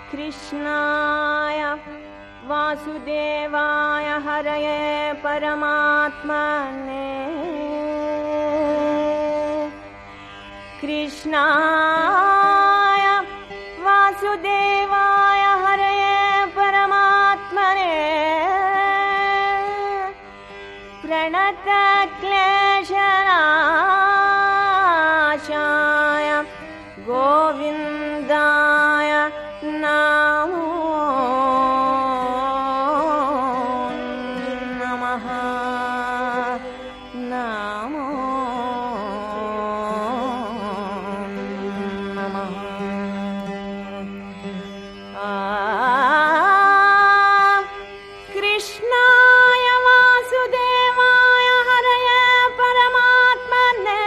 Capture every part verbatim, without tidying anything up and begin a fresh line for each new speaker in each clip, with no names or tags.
कृष्णाय वासुदेवाय हरये परमात्मने कृष्णाय वासुदेवाय हरये परमात्मने प्रणतक्लेशनाशाय गोविन्दाय नमो नमः नमो नमः। कृष्णाय वासुदेवाय हरये परमात्मने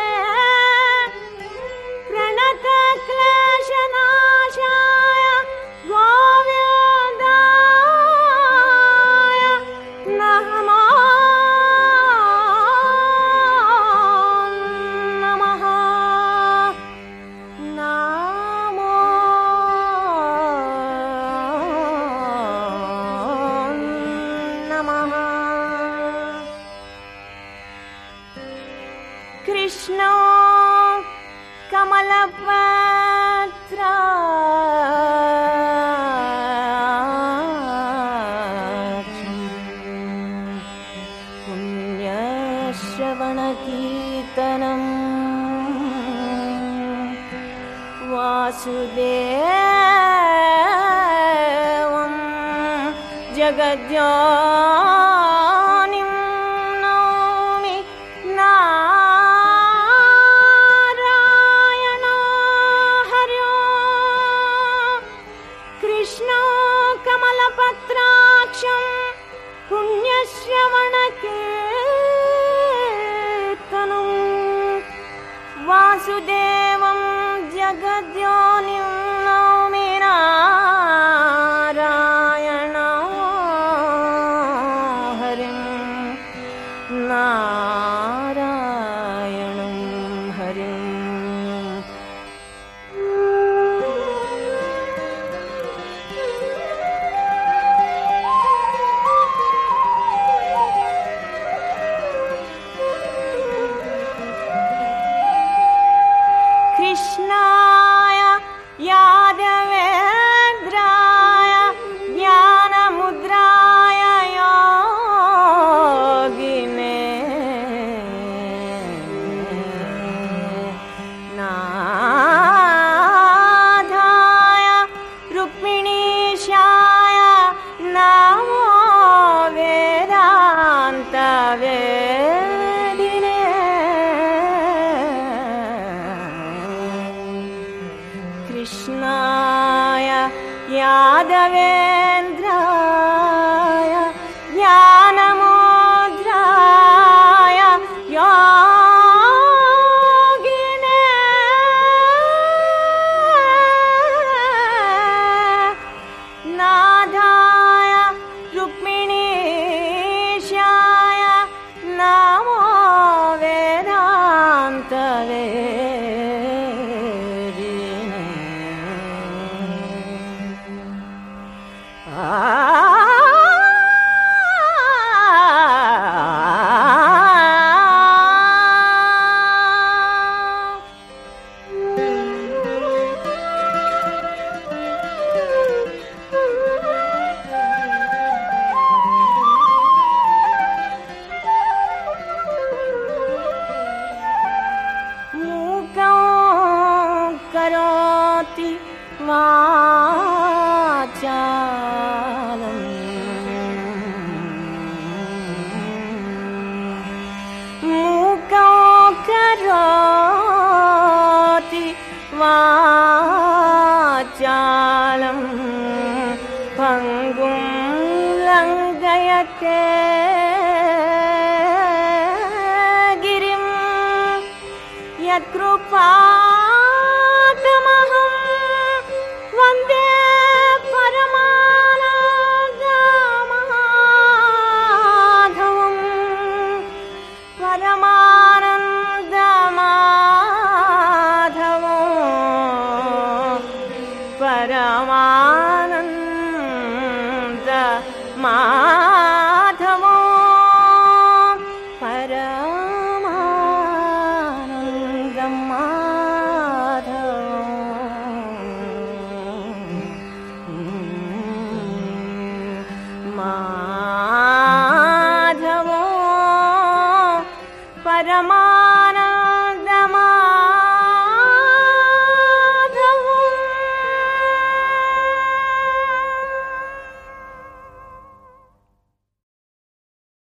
प्रणतक्लेशनाशाय गोविन्दाय नमो नमः नमो नमः। कृष्णो कमलपत्राक्षं पुण्यश्रवणकीर्तनं वासुदेवं जगद्योनिं नौमि नारायणो हरो। कृष्णो कमलपत्राक्षं पुण्यश्रवणकीर्तनं वासुदेवं जगद्योनिं नौमि नारायणो हरिं नारायणं हरिम्। कृष्णाय यादवेन्द्राय ज्ञानमुद्राय योगिने नाथाय रुक्मिणीशाय नमो वेदान्तवेदिने कृष्णाय यादवेन्द्राय ज्ञानमुद्राय योगिने नाथाय रुक्मिणीशाय नमो वेदान्तवेदिने। मूकं करोति वाचालं मूकं करोति वाचालं पङ्गुं लङ्घयते गिरिं यत्कृपातमहं वन्दे परमानन्दमाधवं परमानन्दमाधवं परमानन्दमाधवं परमा